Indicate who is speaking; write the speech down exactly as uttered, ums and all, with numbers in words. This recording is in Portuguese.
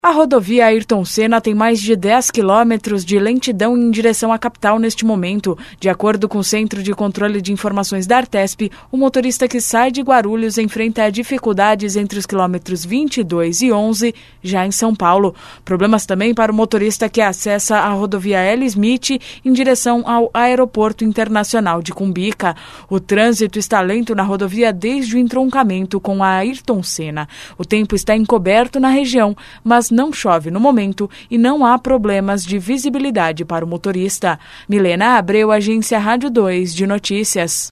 Speaker 1: A rodovia Ayrton Senna tem mais de dez quilômetros de lentidão em direção à capital neste momento. De acordo com o Centro de Controle de Informações da Artesp, o motorista que sai de Guarulhos enfrenta dificuldades entre os quilômetros vinte e dois e onze, já em São Paulo. Problemas também para o motorista que acessa a rodovia L. Smith em direção ao Aeroporto Internacional de Cumbica. O trânsito está lento na rodovia desde o entroncamento com a Ayrton Senna. O tempo está encoberto na região, mas não chove no momento e não há problemas de visibilidade para o motorista. Milena Abreu, Agência Rádio dois de Notícias.